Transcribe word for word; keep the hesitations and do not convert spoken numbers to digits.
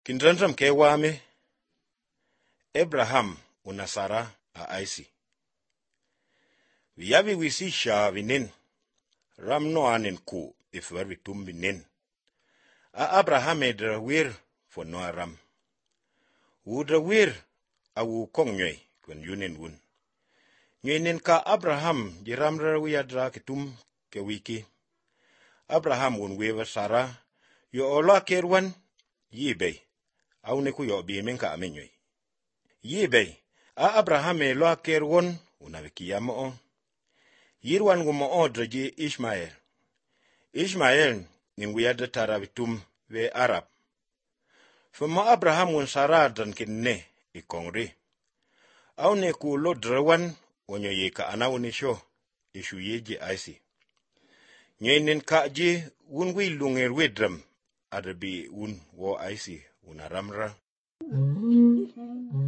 Kindranram ke wame Abraham una Sara a aisi. Viyavi wisisha vinen ram no anen ku ifwer vitum vinen. A Abraham edra wir for no ram. Wudra wir a wu kong nyoy kwen yunen wun. Nyoynen ka Abraham jiramra wiyadra kitum ke wiki. Abraham wun wewa Sara yo ola kerwan yibay. Aune ku yo bi menka amenyoy. Yibay a Abraham e lo kerwon unawikiyamo o. Yirwan gumo odra ji Ishmael. Ishmael nin wiyadra tarabitum we Arab. Fama Abraham wun Sara dan kinne ikongri. Aune ku lo drawan onyo yeka anawunisho ishu yeji aisi. Nyenin ka ji wun wi lunger wedram adabi wun wo aisi unaramra.